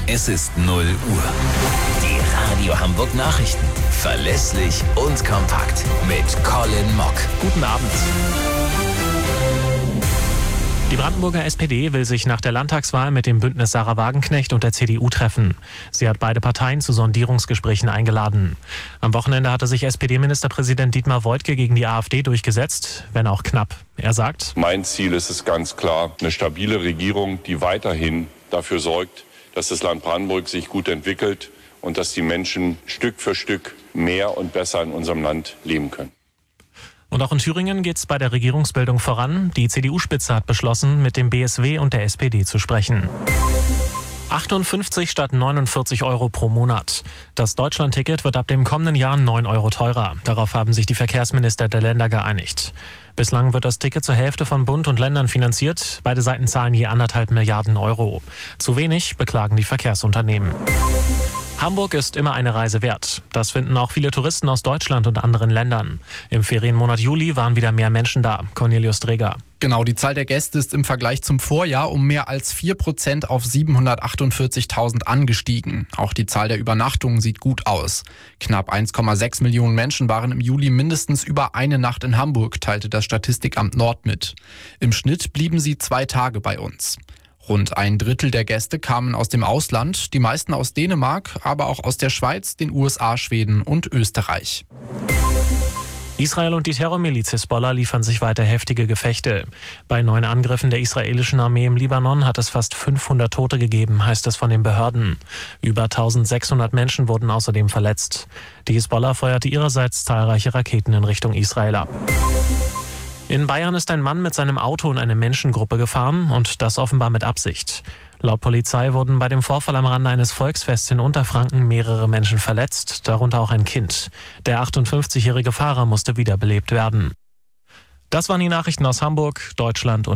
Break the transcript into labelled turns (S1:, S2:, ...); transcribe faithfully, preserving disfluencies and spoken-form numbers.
S1: Es ist null Uhr. Die Radio Hamburg Nachrichten. Verlässlich und kompakt. Mit Colin Mock.
S2: Guten Abend. Die Brandenburger S P D will sich nach der Landtagswahl mit dem Bündnis Sarah Wagenknecht und der C D U treffen. Sie hat beide Parteien zu Sondierungsgesprächen eingeladen. Am Wochenende hatte sich S P D-Ministerpräsident Dietmar Woidke gegen die AfD durchgesetzt, wenn auch knapp. Er sagt:
S3: Mein Ziel ist es ganz klar, eine stabile Regierung, die weiterhin dafür sorgt, dass das Land Brandenburg sich gut entwickelt und dass die Menschen Stück für Stück mehr und besser in unserem Land leben können.
S2: Und auch in Thüringen geht es bei der Regierungsbildung voran. Die C D U-Spitze hat beschlossen, mit dem B S W und der S P D zu sprechen. achtundfünfzig statt neunundvierzig Euro pro Monat. Das Deutschland-Ticket wird ab dem kommenden Jahr neun Euro teurer. Darauf haben sich die Verkehrsminister der Länder geeinigt. Bislang wird das Ticket zur Hälfte von Bund und Ländern finanziert. Beide Seiten zahlen je anderthalb Milliarden Euro. Zu wenig, beklagen die Verkehrsunternehmen. Hamburg ist immer eine Reise wert. Das finden auch viele Touristen aus Deutschland und anderen Ländern. Im Ferienmonat Juli waren wieder mehr Menschen da. Cornelius Dreger.
S4: Genau, die Zahl der Gäste ist im Vergleich zum Vorjahr um mehr als vier Prozent auf siebenhundertachtundvierzigtausend angestiegen. Auch die Zahl der Übernachtungen sieht gut aus. Knapp eins Komma sechs Millionen Menschen waren im Juli mindestens über eine Nacht in Hamburg, teilte das Statistikamt Nord mit. Im Schnitt blieben sie zwei Tage bei uns. Rund ein Drittel der Gäste kamen aus dem Ausland, die meisten aus Dänemark, aber auch aus der Schweiz, den U S A, Schweden und Österreich.
S2: Israel und die Terrormiliz Hisbollah liefern sich weiter heftige Gefechte. Bei neuen Angriffen der israelischen Armee im Libanon hat es fast fünfhundert Tote gegeben, heißt es von den Behörden. Über eintausendsechshundert Menschen wurden außerdem verletzt. Die Hisbollah feuerte ihrerseits zahlreiche Raketen in Richtung Israel ab. In Bayern ist ein Mann mit seinem Auto in eine Menschengruppe gefahren und das offenbar mit Absicht. Laut Polizei wurden bei dem Vorfall am Rande eines Volksfests in Unterfranken mehrere Menschen verletzt, darunter auch ein Kind. Der achtundfünfzigjährige Fahrer musste wiederbelebt werden. Das waren die Nachrichten aus Hamburg, Deutschland und